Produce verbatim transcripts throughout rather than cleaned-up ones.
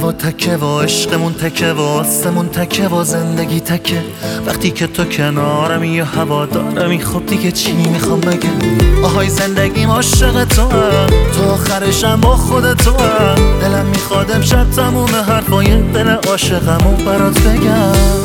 و تکه و عشقمون تکه و آسمون تکه و زندگی تکه. وقتی که تو کنارمی یا هوا دارمی خب دیگه چی میخوام بگم؟ آهای زندگیم عاشق تو هم، تو آخرشم با خود تو هم. دلم میخواد امشب تموم حرفای دل عاشقمو برات بگم.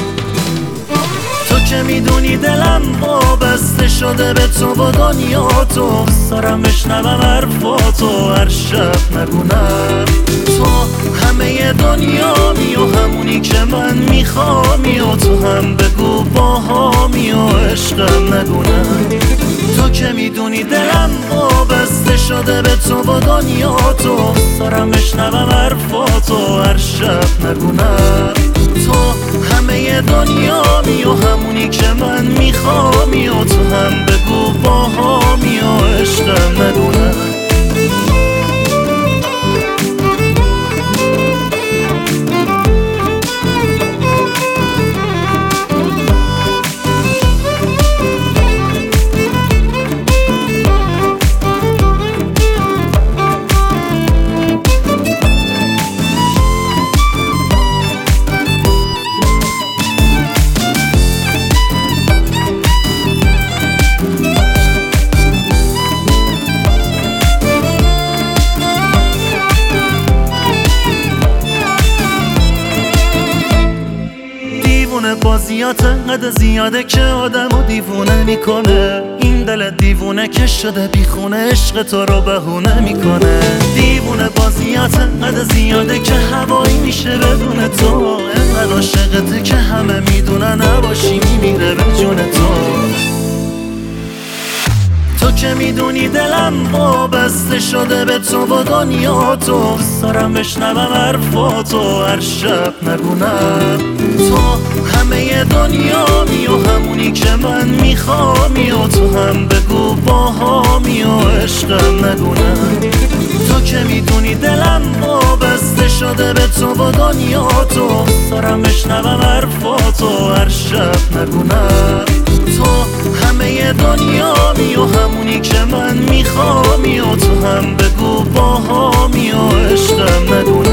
تو که میدونی دلم وابسته شده به تو و دنیا تو، سارم بشنوم حرفاتو هر شب نگونم. تو همه دنیا می و همونی که من میخوامی و تو هم بگو باهامی و عشقم نگونم. تو که میدونی دلم وابسته شده به تو و دنیا تو، سارم بشنوم حرفاتو هر شب نگونم. تو همه دنیا می و همونی که من میخوامی و تو هم بگو باهامی و عشقم نگونم. بازیات انقدر زیاده که آدمو دیوونه میکنه. این دل دیوونه که شده بیخونه عشق تو رو بهونه میکنه. دیوونه بازیات انقدر زیاده که هوایی میشه بدون تو. انقدر عاشقته که همه میدونن نباشی میمیره به جون تو. تو که میدونی دلم وابسته شده به تو و دنیا تو، سارم بشنوم حرفاتو هر شب نگونم. تو همه دنیا می و همونی که من میخوامی و تو هم بگو باهامی و عشقم نگونم. تو که میدونی دلم وابسته شده به تو و دنیا تو، سارم بشنوم حرفاتو هر شب نگونم. تو همه دنیا می و همونی که من میخوامی و تو هم بگو باهامی و عشقم نگونم.